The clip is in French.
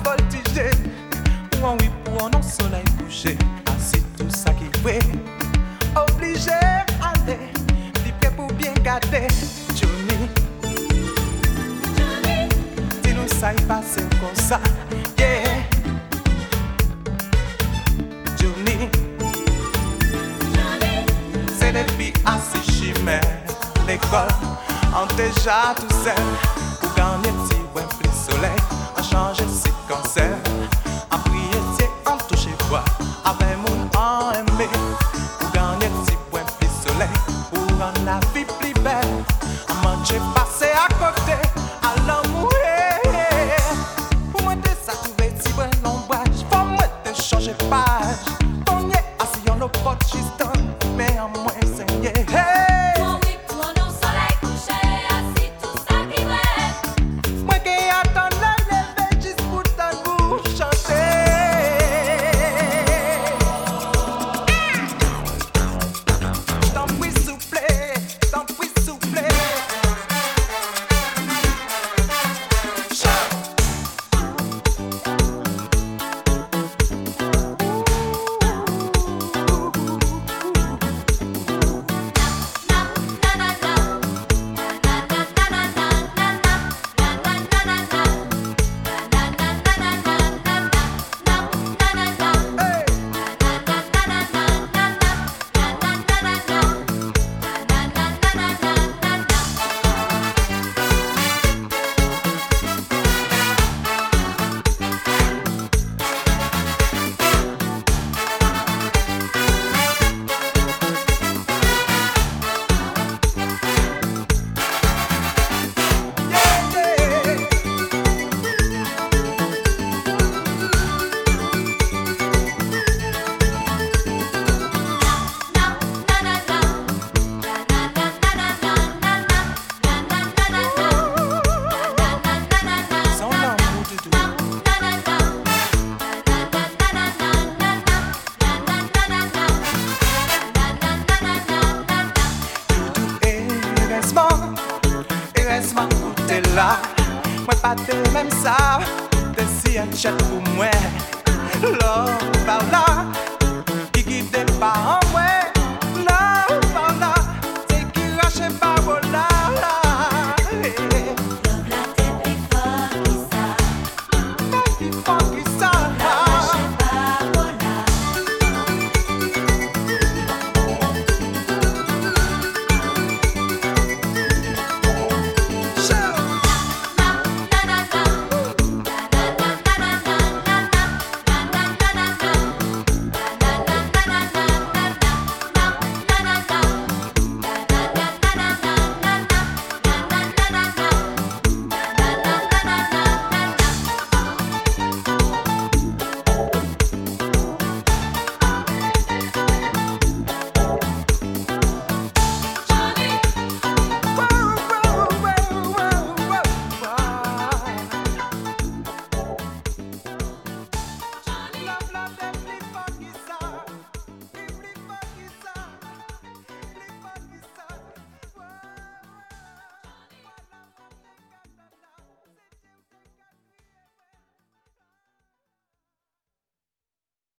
voltiger. Ou en oui pour un soleil couché. Ainsi tout ça qui fait. Obligé aller, libre pour bien garder. Johnny, dis-nous ça y passe comme ça. Yeah. Johnny, c'est des filles assez chimères. L'école, on déjà tout seul. Pour gagner petit ouais plus soleil. On change si cancer. En prier, on touche bois. Avec mon en aimé. Pour gagner petit ouais plus soleil. Pour rendre la vie plus belle. À manger passer à côté. À l'amour. Pour moi, ça trouver petit ouais l'ombrage. Faut moi te changer page. On y est assis en l'eau pot juste. Mais en moins saigné. Laisse-moi goûter là. Moi pas de même ça. T'es si un chat pour moi.